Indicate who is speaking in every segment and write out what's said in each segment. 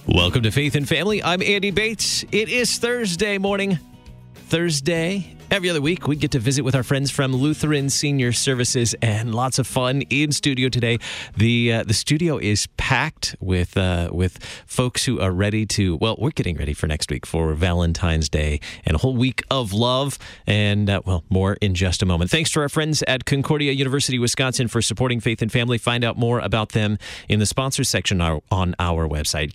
Speaker 1: Welcome to Faith and Family. I'm Andy Bates. It is Thursday morning. Every other week, we get to visit with our friends from Lutheran Senior Services, and lots of fun in studio today. The studio is packed with folks who are ready to, well, we're getting ready for next week for Valentine's Day and a whole week of love, and, more in just a moment. Thanks to our friends at Concordia University, Wisconsin for supporting Faith and Family. Find out more about them in the sponsors section on our website,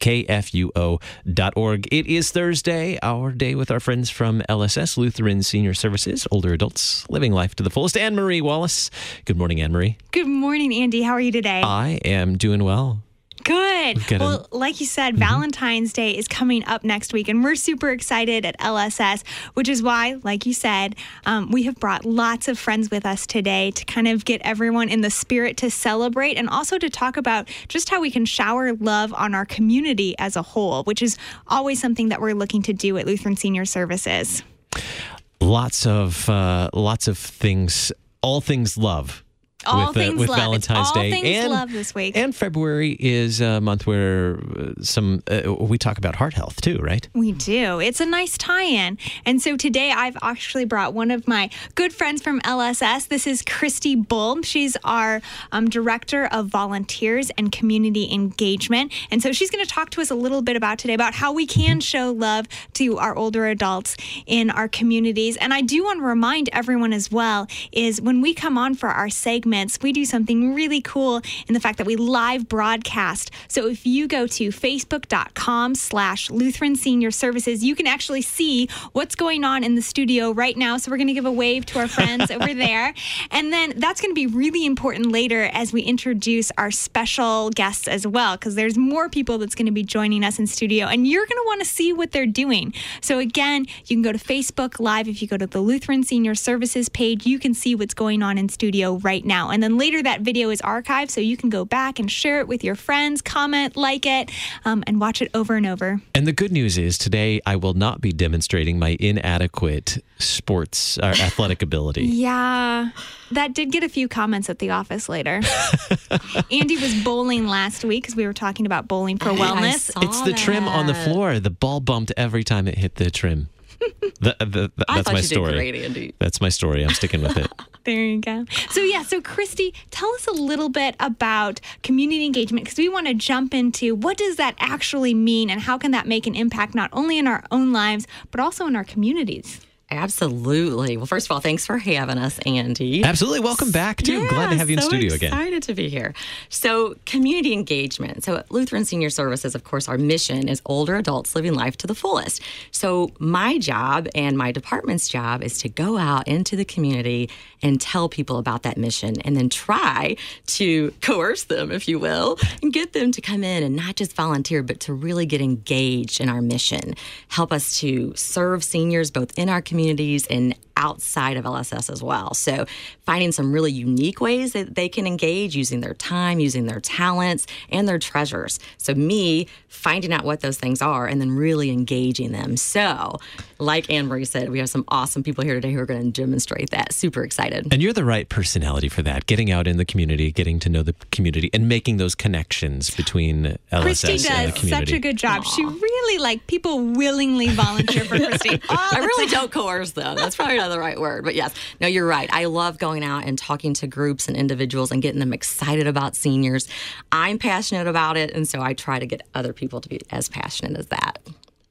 Speaker 1: kfuo.org. It is Thursday, our day with our friends from LSS, Lutheran Senior Services, older adults living life to the fullest. Anne-Marie Wallace. Good morning, Anne-Marie.
Speaker 2: Good morning, Andy. How are you today?
Speaker 1: I am doing well.
Speaker 2: Good. Well, like you said, Valentine's Day is coming up next week, and we're super excited at LSS, which is why, like you said, we have brought lots of friends with us today to kind of get everyone in the spirit to celebrate and also to talk about just how we can shower love on our community as a whole, which is always something that we're looking to do at Lutheran Senior Services.
Speaker 1: Lots of things, all things love.
Speaker 2: All things
Speaker 1: with
Speaker 2: love.
Speaker 1: Valentine's
Speaker 2: it's all
Speaker 1: Day.
Speaker 2: Things love this week.
Speaker 1: And February is a month where we talk about heart health too, right?
Speaker 2: We do. It's a nice tie-in. And so today I've actually brought one of my good friends from LSS. This is Christy Bull. She's our Director of Volunteers and Community Engagement. And so she's going to talk to us a little bit about today about how we can show love to our older adults in our communities. And I do want to remind everyone as well is when we come on for our segments, we do something really cool in the fact that we live broadcast. So if you go to facebook.com/Lutheran Senior Services, you can actually see what's going on in the studio right now. So we're going to give a wave to our friends over there. And then that's going to be really important later as we introduce our special guests as well, because there's more people that's going to be joining us in studio, and you're going to want to see what they're doing. So again, you can go to Facebook Live. If you go to the Lutheran Senior Services page, you can see what's going on in studio right now. And then later that video is archived, so you can go back and share it with your friends, comment, like it, and watch it over and over.
Speaker 1: And the good news is today I will not be demonstrating my inadequate sports or athletic ability.
Speaker 2: Yeah, that did get a few comments at the office later. Andy was bowling last week because we were talking about bowling for wellness.
Speaker 1: It's the trim on the floor. The ball bumped every time it hit the trim. That's my story.
Speaker 3: Did great, Andy.
Speaker 1: That's my story. I'm sticking with it.
Speaker 2: There you go. So Christy, tell us a little bit about community engagement, because we want to jump into what does that actually mean and how can that make an impact not only in our own lives, but also in our communities?
Speaker 3: Absolutely. Well, first of all, thanks for having us, Andy.
Speaker 1: Absolutely. Welcome back, too.
Speaker 3: Yeah,
Speaker 1: glad to have you in studio again.
Speaker 3: Excited to be here. So community engagement. So at Lutheran Senior Services, of course, our mission is older adults living life to the fullest. So my job and my department's job is to go out into the community and tell people about that mission and then try to coerce them, if you will, and get them to come in and not just volunteer, but to really get engaged in our mission. Help us to serve seniors both in our communities and outside of LSS as well. So finding some really unique ways that they can engage using their time, using their talents, and their treasures. So me finding out what those things are and then really engaging them. So like Anne-Marie said, we have some awesome people here today who are going to demonstrate that. Super excited.
Speaker 1: And you're the right personality for that. Getting out in the community, getting to know the community, and making those connections between LSS
Speaker 2: Christy
Speaker 1: and the community.
Speaker 2: does such a good job. Aww. She really, people willingly volunteer for Christy.
Speaker 3: I really don't coerce them. That's probably not the right word. But yes, no, you're right. I love going out and talking to groups and individuals and getting them excited about seniors. I'm passionate about it, and so I try to get other people to be as passionate as that.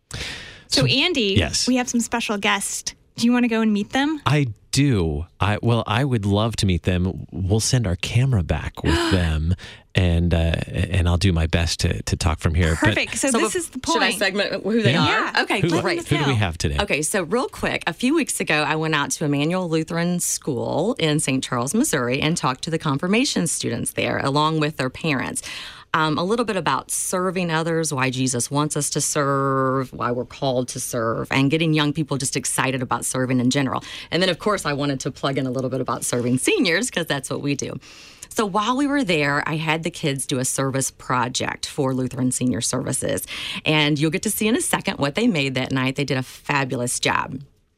Speaker 2: So Andy,
Speaker 1: yes.
Speaker 2: We have some special guests. Do you want to go and meet them?
Speaker 1: I do. I would love to meet them. We'll send our camera back with them, and I'll do my best to talk from here.
Speaker 2: Perfect. So this is the point.
Speaker 3: Should I segment who they are? Okay, great.
Speaker 1: Who do we have today?
Speaker 3: Okay, so real quick, a few weeks ago, I went out to Emmanuel Lutheran School in St. Charles, Missouri, and talked to the confirmation students there, along with their parents. A little bit about serving others, why Jesus wants us to serve, why we're called to serve, and getting young people just excited about serving in general. And then, of course, I wanted to plug in a little bit about serving seniors because that's what we do. So while we were there, I had the kids do a service project for Lutheran Senior Services. And you'll get to see in a second what they made that night. They did a fabulous job.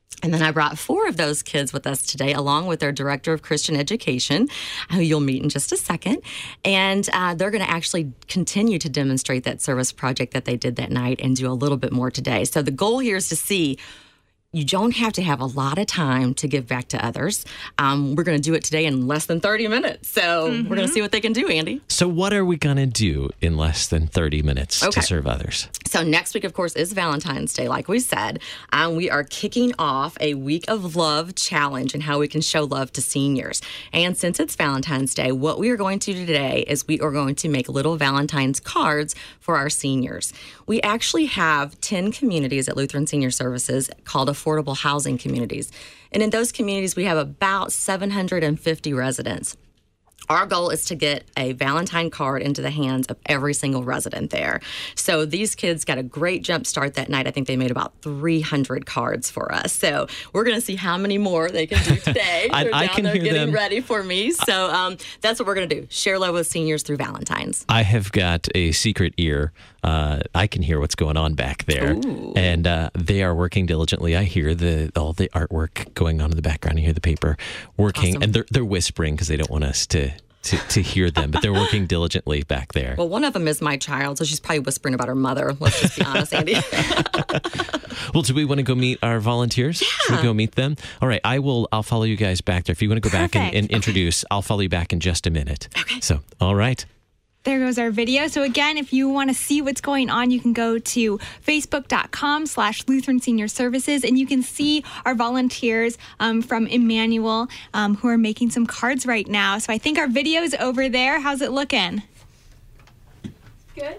Speaker 3: And then I brought 4 of those kids with us today, along with their director of Christian education, who you'll meet in just a second. And they're going to actually continue to demonstrate that service project that they did that night and do a little bit more today. So the goal here is to see you don't have to have a lot of time to give back to others. We're going to do it today in less than 30 minutes. So we're going to see what they can do, Andy.
Speaker 1: So what are we going to do in less than 30 minutes to serve others?
Speaker 3: So next week, of course, is Valentine's Day, like we said. We are kicking off a Week of Love challenge and how we can show love to seniors. And since it's Valentine's Day, what we are going to do today is we are going to make little Valentine's cards for our seniors. We actually have 10 communities at Lutheran Senior Services called affordable housing communities. And in those communities, we have about 750 residents. Our goal is to get a Valentine card into the hands of every single resident there. So these kids got a great jump start that night. I think they made about 300 cards for us. So we're going to see how many more they can do today.
Speaker 1: I can hear
Speaker 3: getting
Speaker 1: them
Speaker 3: ready for me. So that's what we're going to do. Share love with seniors through Valentine's.
Speaker 1: I have got a secret ear. I can hear what's going on back there.
Speaker 3: Ooh.
Speaker 1: And they are working diligently. I hear all the artwork going on in the background. I hear the paper working.
Speaker 3: Awesome.
Speaker 1: And they're whispering because they don't want us to hear them, but they're working diligently back there.
Speaker 3: Well, one of them is my child, so she's probably whispering about her mother. Let's just be honest, Andy.
Speaker 1: Well, do we want to go meet our volunteers?
Speaker 3: Yeah.
Speaker 1: Should we go meet them? All right, I'll follow you guys back there. If you want to go back and introduce, I'll follow you back in just a minute.
Speaker 3: Okay.
Speaker 1: So, all right.
Speaker 2: There goes our video. So again, if you want to see what's going on, you can go to facebook.com/Lutheran Senior Services, and you can see our volunteers from Emmanuel who are making some cards right now. So I think our video is over there. How's it looking?
Speaker 4: Good.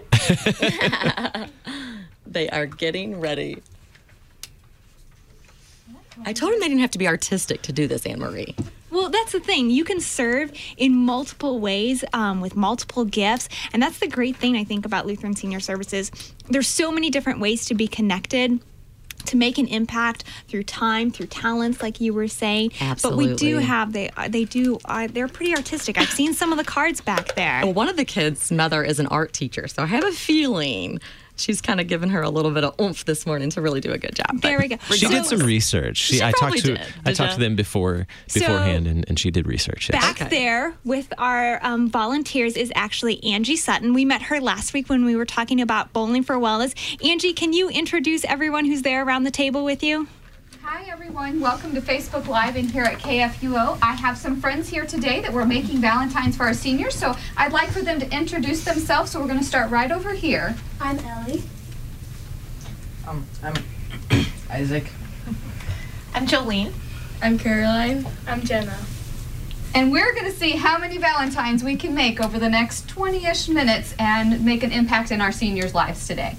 Speaker 3: They are getting ready. I told them they didn't have to be artistic to do this, Anne Marie.
Speaker 2: Well, that's the thing. You can serve in multiple ways with multiple gifts. And that's the great thing, I think, about Lutheran Senior Services. There's so many different ways to be connected, to make an impact through time, through talents, like you were saying.
Speaker 3: Absolutely.
Speaker 2: But we do have, they're pretty artistic. I've seen some of the cards back there.
Speaker 3: Well, one of the kids' mother is an art teacher, so I have a feeling she's kind of given her a little bit of oomph this morning to really do a good job.
Speaker 2: There we go.
Speaker 1: She did some research. I talked to them beforehand, and she did research. Yes.
Speaker 2: Back there with our volunteers is actually Angie Sutton. We met her last week when we were talking about Bowling for Wellness. Angie, can you introduce everyone who's there around the table with you?
Speaker 4: Hi, everyone. Welcome to Facebook Live and here at KFUO. I have some friends here today that we're making Valentines for our seniors, so I'd like for them to introduce themselves, so we're going to start right over here.
Speaker 5: I'm Ellie.
Speaker 6: I'm Isaac.
Speaker 5: I'm Jolene.
Speaker 7: I'm Caroline.
Speaker 5: I'm Jenna.
Speaker 4: And we're going to see how many Valentines we can make over the next 20-ish minutes and make an impact in our seniors' lives today.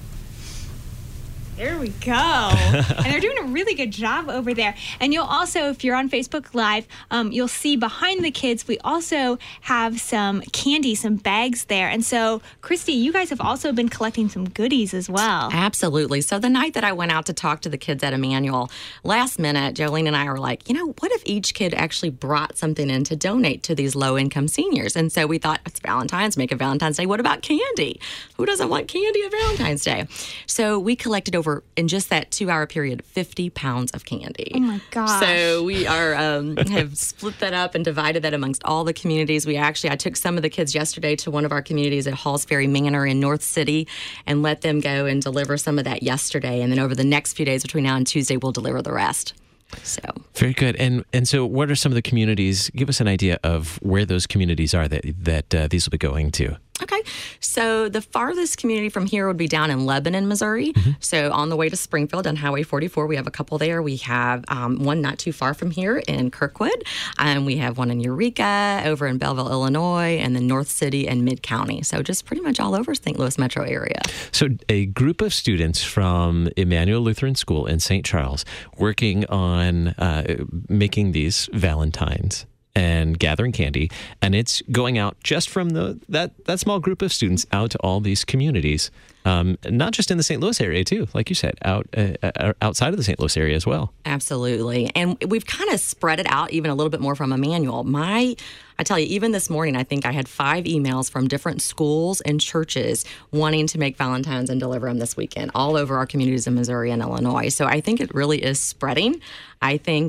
Speaker 2: There we go. And they're doing a really good job over there. And you'll also, if you're on Facebook Live, you'll see behind the kids, we also have some candy, some bags there. And so, Christy, you guys have also been collecting some goodies as well.
Speaker 3: Absolutely. So the night that I went out to talk to the kids at Emmanuel, last minute, Jolene and I were like, what if each kid actually brought something in to donate to these low-income seniors? And so we thought, it's Valentine's, make a Valentine's Day. What about candy? Who doesn't want candy at Valentine's Day? So we collected in just that 2-hour period, 50 pounds of candy.
Speaker 2: Oh my gosh.
Speaker 3: So we are have split that up and divided that amongst all the communities. I took some of the kids yesterday to one of our communities at Halls Ferry Manor in North City and let them go and deliver some of that yesterday. And then over the next few days between now and Tuesday, we'll deliver the rest. So
Speaker 1: very good. And so what are some of the communities? Give us an idea of where those communities are that these will be going to.
Speaker 3: Okay. So the farthest community from here would be down in Lebanon, Missouri. Mm-hmm. So on the way to Springfield on Highway 44, we have a couple there. We have one not too far from here in Kirkwood. We have one in Eureka, over in Belleville, Illinois, and then North City and Mid-County. So just pretty much all over St. Louis metro area.
Speaker 1: So a group of students from Emmanuel Lutheran School in St. Charles working on making these Valentines and gathering candy, and it's going out just from that small group of students out to all these communities, not just in the St. Louis area too, like you said, outside of the St. Louis area as well.
Speaker 3: Absolutely, and we've kind of spread it out even a little bit more from Emmanuel. I tell you, even this morning, I think I had 5 emails from different schools and churches wanting to make Valentines and deliver them this weekend all over our communities in Missouri and Illinois. So I think it really is spreading. I think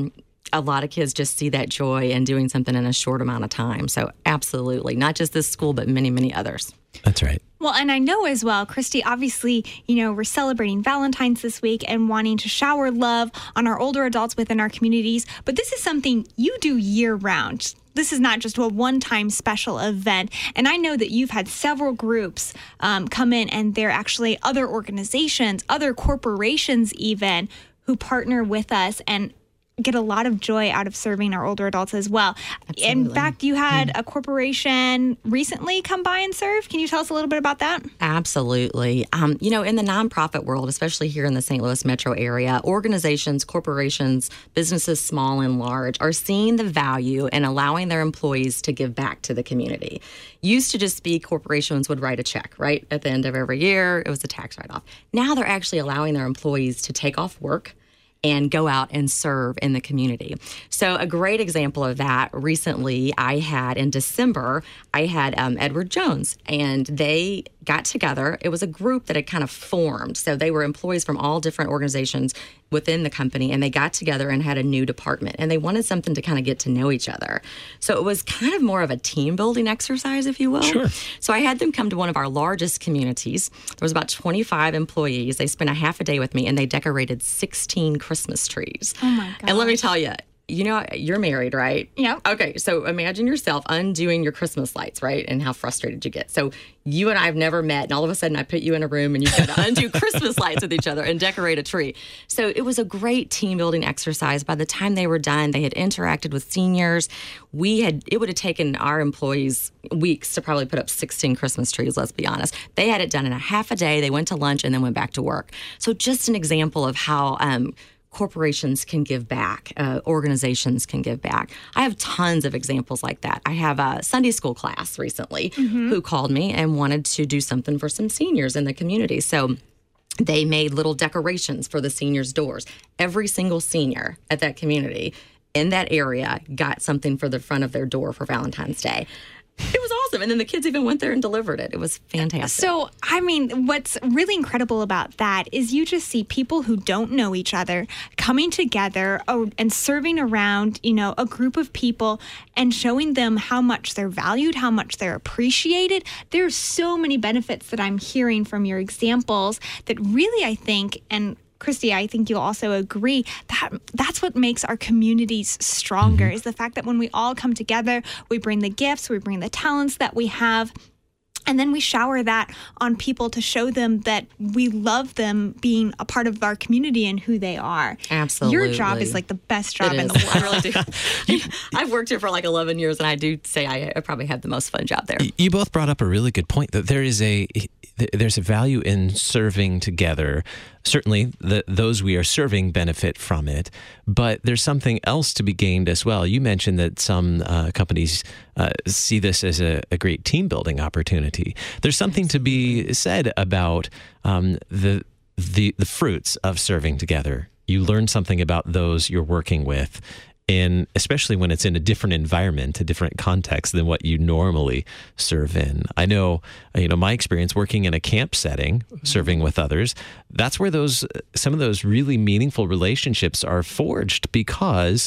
Speaker 3: a lot of kids just see that joy in doing something in a short amount of time. So absolutely, not just this school, but many, many others.
Speaker 1: That's right.
Speaker 2: Well, and I know as well, Christy, obviously, we're celebrating Valentine's this week and wanting to shower love on our older adults within our communities. But this is something you do year round. This is not just a one-time special event. And I know that you've had several groups come in, and they're actually other organizations, other corporations even, who partner with us and get a lot of joy out of serving our older adults as well.
Speaker 3: Absolutely.
Speaker 2: In fact, you had a corporation recently come by and serve. Can you tell us a little bit about that?
Speaker 3: Absolutely. In the nonprofit world, especially here in the St. Louis metro area, organizations, corporations, businesses, small and large, are seeing the value in allowing their employees to give back to the community. Used to just be corporations would write a check, right? At the end of every year, it was a tax write-off. Now they're actually allowing their employees to take off work and go out and serve in the community. So a great example of that recently in December, I had Edward Jones, and they got together. It was a group that had kind of formed. So they were employees from all different organizations within the company, and they got together and had a new department, and they wanted something to kind of get to know each other. So it was kind of more of a team building exercise, if you will.
Speaker 1: Sure.
Speaker 3: So I had them come to one of our largest communities. There was about 25 employees. They spent a half a day with me, and they decorated 16 Christmas trees.
Speaker 2: Oh my God.
Speaker 3: And let me tell you, you're married, right?
Speaker 2: Yep.
Speaker 3: Okay, so imagine yourself undoing your Christmas lights, right? And how frustrated you get. So you and I have never met, and all of a sudden I put you in a room and you've got to undo Christmas lights with each other and decorate a tree. So it was a great team building exercise. By the time they were done, they had interacted with seniors. It would have taken our employees weeks to probably put up 16 Christmas trees, let's be honest. They had it done in a half a day. They went to lunch and then went back to work. So just an example of how corporations can give back, organizations can give back. I have tons of examples like that. I have a Sunday school class recently who called me and wanted to do something for some seniors in the community. So they made little decorations for the seniors' doors. Every single senior at that community in that area got something for the front of their door for Valentine's Day. It was awesome. And then the kids even went there and delivered it. It was fantastic.
Speaker 2: So, what's really incredible about that is you just see people who don't know each other coming together and serving around, a group of people and showing them how much they're valued, how much they're appreciated. There's so many benefits that I'm hearing from your examples that really, I think, and Christy, I think you'll also agree that that's what makes our communities stronger, is the fact that when we all come together, we bring the gifts, we bring the talents that we have, and then we shower that on people to show them that we love them being a part of our community and who they are.
Speaker 3: Absolutely.
Speaker 2: Your job is like the best job in the world.
Speaker 3: I really do. I've worked here for like 11 years, and I do say I probably have the most fun job there.
Speaker 1: You both brought up a really good point, that there's a value in serving together. Certainly, those we are serving benefit from it, but there's something else to be gained as well. You mentioned that some companies see this as a great team building opportunity. There's something to be said about the fruits of serving together. You learn something about those you're working with, especially when it's in a different environment, a different context than what you normally serve in. I know, my experience working in a camp setting, serving with others, that's where some of those really meaningful relationships are forged, because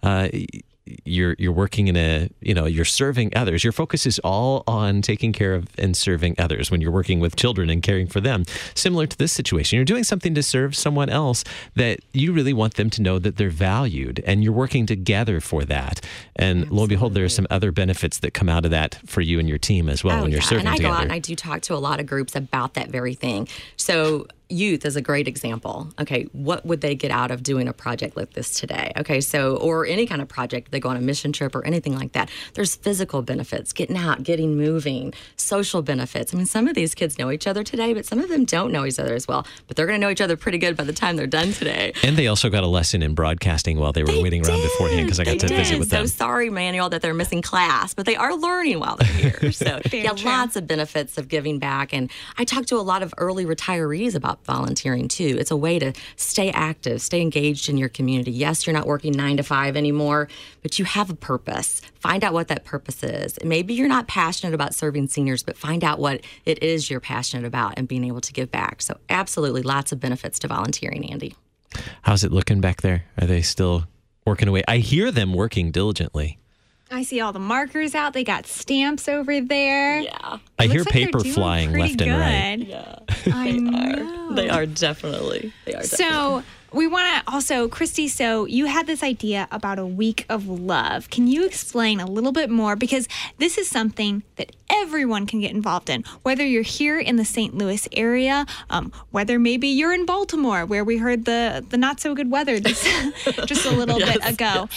Speaker 1: you're working in you're serving others. Your focus is all on taking care of and serving others when you're working with children and caring for them. Similar to this situation, you're doing something to serve someone else that you really want them to know that they're valued, and you're working together for that. And lo and behold, there are some other benefits that come out of that for you and your team as well when you're serving together.
Speaker 3: And I go out and I do talk to a lot of groups about that very thing. So youth is a great example. Okay, what would they get out of doing a project like this today? Okay, so, or any kind of project, they go on a mission trip or anything like that. There's physical benefits, getting out, getting moving, social benefits. I mean, some of these kids know each other today, but some of them don't know each other as well. But they're going to know each other pretty good by the time they're done today.
Speaker 1: And they also got a lesson in broadcasting while they were waiting around beforehand, because I got to visit with them.
Speaker 3: So sorry, Manuel, that they're missing class, but they are learning while they're here. So yeah,
Speaker 2: true.
Speaker 3: Lots of benefits of giving back. And I talk to a lot of early retirees about about volunteering too. It's a way to stay active, stay engaged in your community. Yes, you're not working 9 to 5 anymore, but you have a purpose. Find out what that purpose is. Maybe you're not passionate about serving seniors, but find out what it is you're passionate about and being able to give back. So absolutely lots of benefits to volunteering, Andy.
Speaker 1: How's it looking back there? Are they still working away? I hear them working diligently.
Speaker 2: I see all the markers out. They got stamps over there.
Speaker 3: Yeah.
Speaker 1: I hear
Speaker 2: Looks like they're
Speaker 1: paper
Speaker 2: doing
Speaker 1: flying
Speaker 2: pretty
Speaker 1: left and right.
Speaker 2: good.
Speaker 3: Yeah.
Speaker 2: I know.
Speaker 3: They are definitely.
Speaker 2: So we want to also, Christy, so you had this idea about a week of love. Can you explain a little bit more? Because this is something that everyone can get involved in, whether you're here in the St. Louis area, whether maybe you're in Baltimore, where we heard the not so good weather just a little bit ago.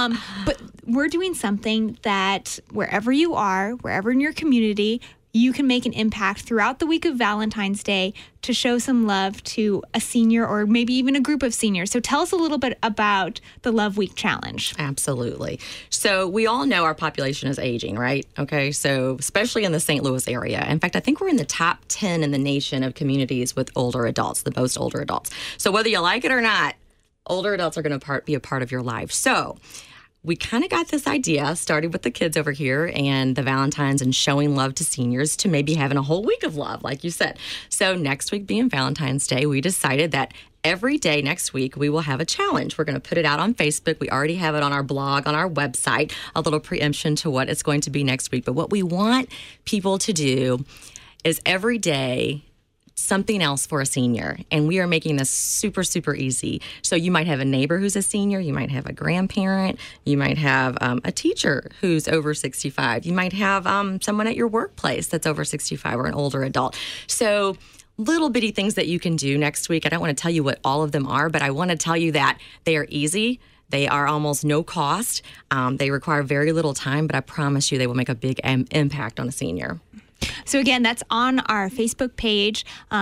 Speaker 2: But we're doing something that wherever you are, wherever in your community, you can make an impact throughout the week of Valentine's Day to show some love to a senior or maybe even a group of seniors. So tell us a little bit about the Love Week Challenge.
Speaker 3: Absolutely. So we all know our population is aging, right? Okay. So especially in the St. Louis area. In fact, I think we're in the top 10 in the nation of communities with older adults, the most older adults. So whether you like it or not, older adults are going to be a part of your life. So we kind of got this idea, started with the kids over here and the Valentines and showing love to seniors, to maybe having a whole week of love, like you said. So next week being Valentine's Day, we decided that every day next week we will have a challenge. We're going to put it out on Facebook. We already have it on our blog, on our website, a little preemption to what it's going to be next week. But what we want people to do is every day something else for a senior. And we are making this super, super easy. So you might have a neighbor who's a senior. You might have a grandparent. You might have a teacher who's over 65. You might have someone at your workplace that's over 65 or an older adult. So little bitty things that you can do next week. I don't want to tell you what all of them are, but I want to tell you that they are easy. They are almost no cost. They require very little time, but I promise you they will make a big impact on a senior.
Speaker 2: So again, that's on our Facebook page,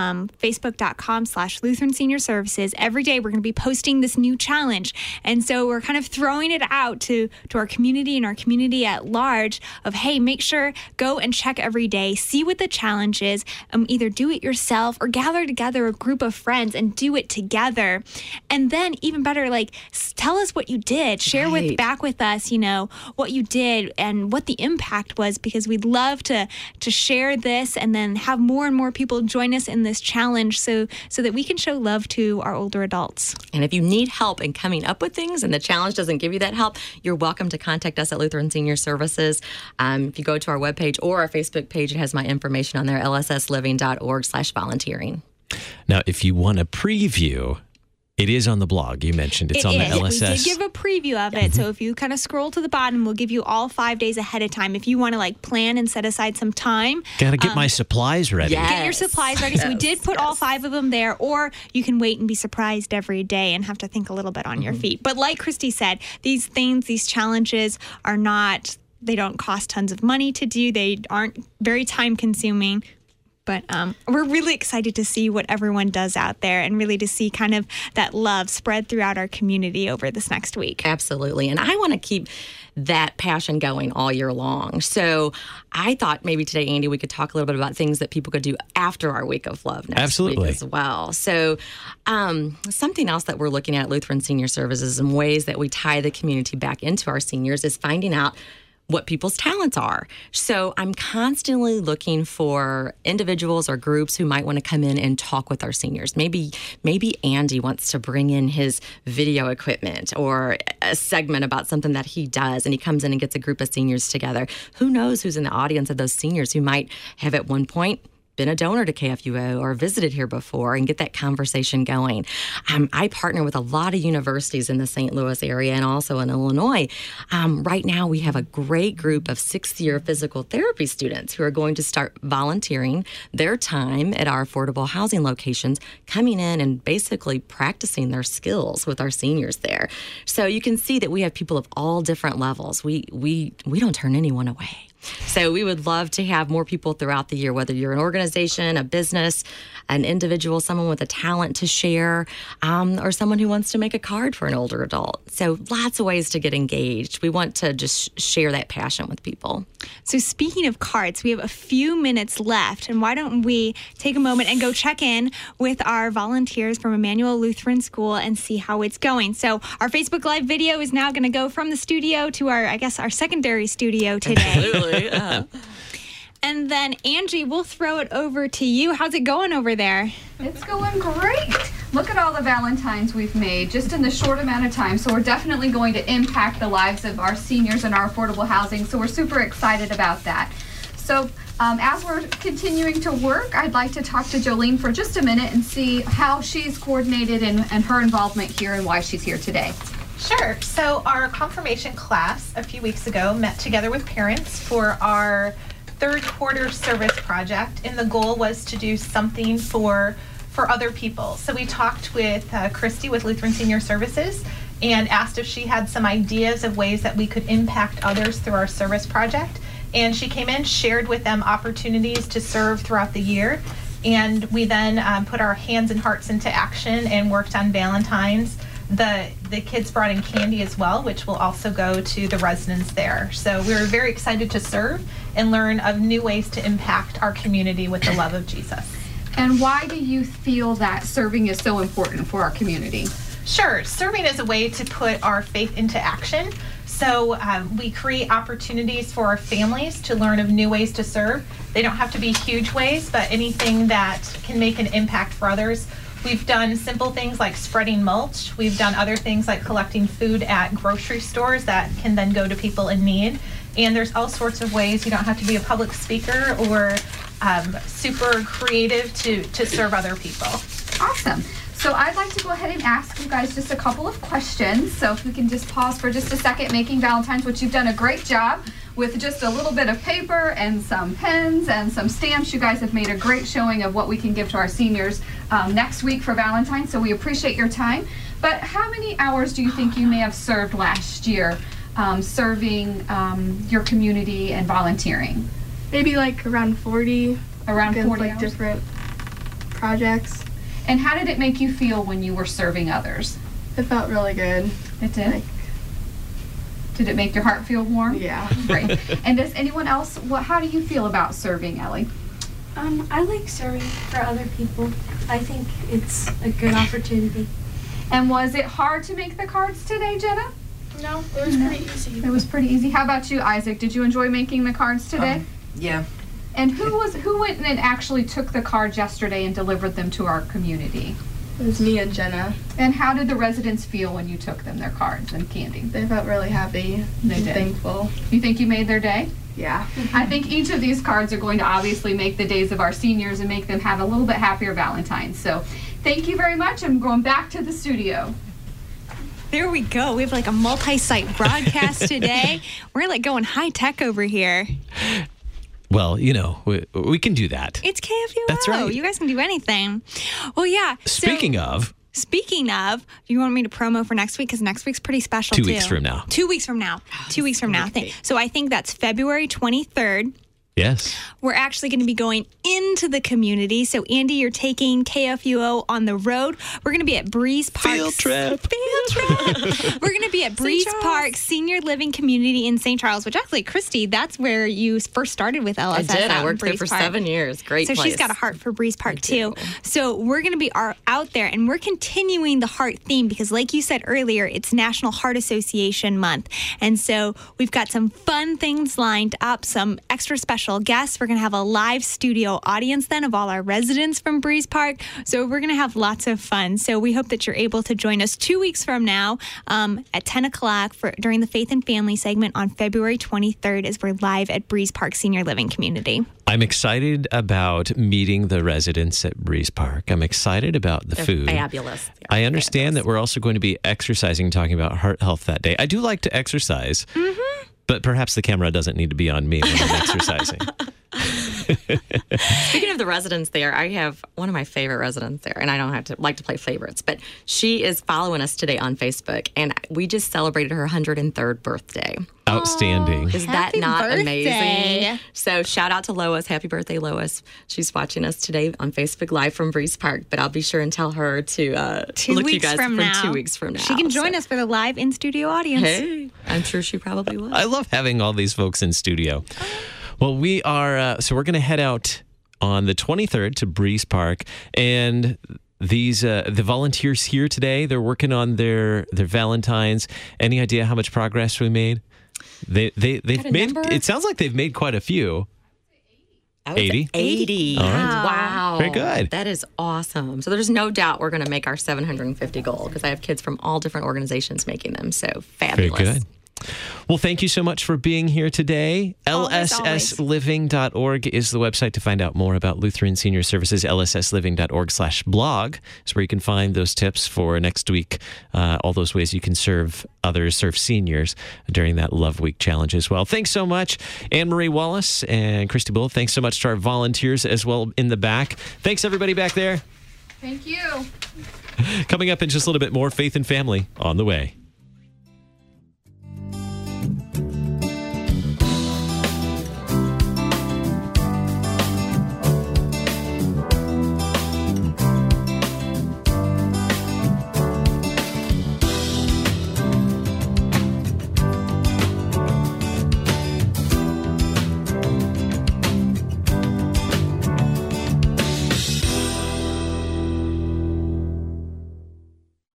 Speaker 2: facebook.com/Lutheran Senior Services. Every day we're going to be posting this new challenge. And so we're kind of throwing it out to our community and our community at large of, hey, make sure, go and check every day, see what the challenge is, either do it yourself or gather together a group of friends and do it together. And then even better, like, tell us what you did. Share back with us, what you did and what the impact was, because we'd love to share this and then have more and more people join us in this challenge so that we can show love to our older adults.
Speaker 3: And if you need help in coming up with things and the challenge doesn't give you that help, you're welcome to contact us at Lutheran Senior Services. If you go to our webpage or our Facebook page, it has my information on there, lssliving.org/volunteering.
Speaker 1: Now, if you want a preview, it is on the blog. You mentioned it's on the LSS.
Speaker 2: We did give a preview of it. So if you kind of scroll to the bottom, we'll give you all 5 days ahead of time. If you want to plan and set aside some time.
Speaker 1: Got to get my supplies ready.
Speaker 3: Yes.
Speaker 2: Get your supplies ready. So we did put all 5 of them there, or you can wait and be surprised every day and have to think a little bit on your feet. But like Christy said, these challenges are not, they don't cost tons of money to do. They aren't very time consuming. But we're really excited to see what everyone does out there and really to see kind of that love spread throughout our community over this next week.
Speaker 3: Absolutely. And I want to keep that passion going all year long. So I thought maybe today, Andy, we could talk a little bit about things that people could do after our week of love next week as well. So something else that we're looking at Lutheran Senior Services and ways that we tie the community back into our seniors is finding out what people's talents are. So I'm constantly looking for individuals or groups who might want to come in and talk with our seniors. Maybe Andy wants to bring in his video equipment or a segment about something that he does, and he comes in and gets a group of seniors together. Who knows who's in the audience of those seniors who might have at one point been a donor to KFUO or visited here before, and get that conversation going. I partner with a lot of universities in the St. Louis area and also in Illinois. Right now, we have a great group of 6th-year physical therapy students who are going to start volunteering their time at our affordable housing locations, coming in and basically practicing their skills with our seniors there. So you can see that we have people of all different levels. We don't turn anyone away. So we would love to have more people throughout the year, whether you're an organization, a business, an individual, someone with a talent to share, or someone who wants to make a card for an older adult. So lots of ways to get engaged. We want to just share that passion with people.
Speaker 2: So speaking of cards, we have a few minutes left, and why don't we take a moment and go check in with our volunteers from Emmanuel Lutheran School and see how it's going. So our Facebook Live video is now going to go from the studio to our secondary studio today.
Speaker 3: Absolutely.
Speaker 2: And then, Angie, we'll throw it over to you. How's it going over there?
Speaker 4: It's going great. Look at all the Valentines we've made just in the short amount of time. So we're definitely going to impact the lives of our seniors and our affordable housing. So we're super excited about that. So as we're continuing to work, I'd like to talk to Jolene for just a minute and see how she's coordinated and her involvement here and why she's here today.
Speaker 5: Sure. So our confirmation class a few weeks ago met together with parents for our third quarter service project, and the goal was to do something for other people. So we talked with Christy with Lutheran Senior Services and asked if she had some ideas of ways that we could impact others through our service project. And she came in, shared with them opportunities to serve throughout the year, and we then put our hands and hearts into action and worked on Valentine's. The kids brought in candy as well, which will also go to the residents there. So we were very excited to serve and learn of new ways to impact our community with the love of Jesus.
Speaker 4: And why do you feel that serving is so important for our community?
Speaker 5: Sure. Serving is a way to put our faith into action. So we create opportunities for our families to learn of new ways to serve. They don't have to be huge ways, but anything that can make an impact for others. We've done simple things like spreading mulch. We've done other things like collecting food at grocery stores that can then go to people in need. And there's all sorts of ways. You don't have to be a public speaker or super creative to serve other people.
Speaker 4: Awesome. So I'd like to go ahead and ask you guys just a couple of questions. So if we can just pause for just a second, making Valentine's, which you've done a great job with just a little bit of paper and some pens and some stamps. You guys have made a great showing of what we can give to our seniors next week for Valentine's. So we appreciate your time. But how many hours do you think you may have served last year serving your community and volunteering?
Speaker 7: Maybe like around 40.
Speaker 4: Around 40
Speaker 7: like
Speaker 4: hours?
Speaker 7: Different projects.
Speaker 4: And how did it make you feel when you were serving others?
Speaker 7: It felt really good.
Speaker 4: It did? Did it make your heart feel warm?
Speaker 7: Yeah.
Speaker 4: Great. And does anyone else, how do you feel about serving, Ellie?
Speaker 8: I like serving for other people. I think it's a good opportunity.
Speaker 4: And was it hard to make the cards today, Jenna?
Speaker 7: No, it was pretty easy.
Speaker 4: It was pretty easy. How about you, Isaac? Did you enjoy making the cards today?
Speaker 6: Yeah.
Speaker 4: And who went and actually took the cards yesterday and delivered them to our community?
Speaker 7: It was me and Jenna.
Speaker 4: And how did the residents feel when you took them their cards and candy?
Speaker 7: They felt really happy
Speaker 4: They
Speaker 7: and
Speaker 4: did.
Speaker 7: thankful.
Speaker 4: You think you made their day?
Speaker 7: Yeah.
Speaker 4: I think each of these cards are going to obviously make the days of our seniors and make them have a little bit happier Valentine's. So thank you very much. I'm going back to the studio.
Speaker 2: There we go. We have like a multi-site broadcast today. We're like going high tech over here.
Speaker 1: Well, you know, we can do that.
Speaker 2: It's KFUO.
Speaker 1: That's right.
Speaker 2: You guys can do anything. Well, yeah.
Speaker 1: Speaking of,
Speaker 2: you want me to promo for next week? Because next week's pretty special,
Speaker 1: 2
Speaker 2: too.
Speaker 1: weeks from now.
Speaker 2: 2 weeks from now. 2 weeks from now. So I think that's February 23rd.
Speaker 1: yes.
Speaker 2: We're actually going to be going into the community. So, Andy, you're taking KFUO on the road. We're going to be at Breeze Park.
Speaker 1: Field trip.
Speaker 2: We're going to be at Breeze Park Senior Living Community in St. Charles, which actually, Christy, that's where you first started with LSS.
Speaker 3: I did. I
Speaker 2: out in
Speaker 3: worked there
Speaker 2: Breeze
Speaker 3: for
Speaker 2: Park.
Speaker 3: 7 years. Great
Speaker 2: So
Speaker 3: place.
Speaker 2: she's got a heart for Breeze Park,
Speaker 3: I
Speaker 2: too.
Speaker 3: do.
Speaker 2: So we're going to be out there, and we're continuing the heart theme because, like you said earlier, it's National Heart Association Month. And so we've got some fun things lined up, some extra special guests. We're going to have a live studio audience then of all our residents from Breeze Park. So we're going to have lots of fun. So we hope that you're able to join us 2 weeks from now at 10 o'clock during the Faith and Family segment on February 23rd as we're live at Breeze Park Senior Living Community.
Speaker 1: I'm excited about meeting the residents at Breeze Park. I'm excited about the
Speaker 3: They're
Speaker 1: food.
Speaker 3: fabulous. They are
Speaker 1: I understand
Speaker 3: fabulous.
Speaker 1: that we're also going to be exercising, talking about heart health that day. I do like to exercise, but perhaps the camera doesn't need to be on me when I'm exercising.
Speaker 3: Speaking of the residents there, I have one of my favorite residents there, and I don't have to like to play favorites, but she is following us today on Facebook, and we just celebrated her 103rd birthday.
Speaker 1: Outstanding.
Speaker 3: Is that
Speaker 2: Happy
Speaker 3: not
Speaker 2: birthday.
Speaker 3: amazing? So shout out to Lois. Happy birthday, Lois. She's watching us today on Facebook Live from Breeze Park, but I'll be sure and tell her to
Speaker 2: 2
Speaker 3: look you
Speaker 2: weeks
Speaker 3: guys
Speaker 2: from
Speaker 3: for
Speaker 2: now.
Speaker 3: 2 weeks from now.
Speaker 2: She can join
Speaker 3: So-
Speaker 2: us for the live in-studio audience.
Speaker 3: Hey, I'm sure she probably will.
Speaker 1: I love having all these folks in studio. Well, we are, so we're going to head out on the 23rd to Breeze Park, and these the volunteers here today, they're working on their Valentines. Any idea how much progress we made? They've
Speaker 3: a
Speaker 1: made,
Speaker 3: number?
Speaker 1: it sounds like they've made quite a few.
Speaker 3: I would say
Speaker 1: 80?
Speaker 3: 80.
Speaker 1: All right.
Speaker 3: Wow.
Speaker 1: Very good.
Speaker 3: That is awesome. So there's no doubt we're going to make our 750 goal because I have kids from all different organizations making them. So
Speaker 1: Very
Speaker 3: fabulous.
Speaker 1: good. Well, thank you so much for being here today.
Speaker 2: Always,
Speaker 1: LSSliving.org is the website to find out more about Lutheran Senior Services. LSSliving.org/blog is where you can find those tips for next week. All those ways you can serve others, serve seniors during that Love Week challenge as well. Thanks so much, Anne-Marie Wallace and Christy Bull. Thanks so much to our volunteers as well in the back. Thanks, everybody back there.
Speaker 4: Thank you.
Speaker 1: Coming up in just a little bit more, Faith and Family on the way.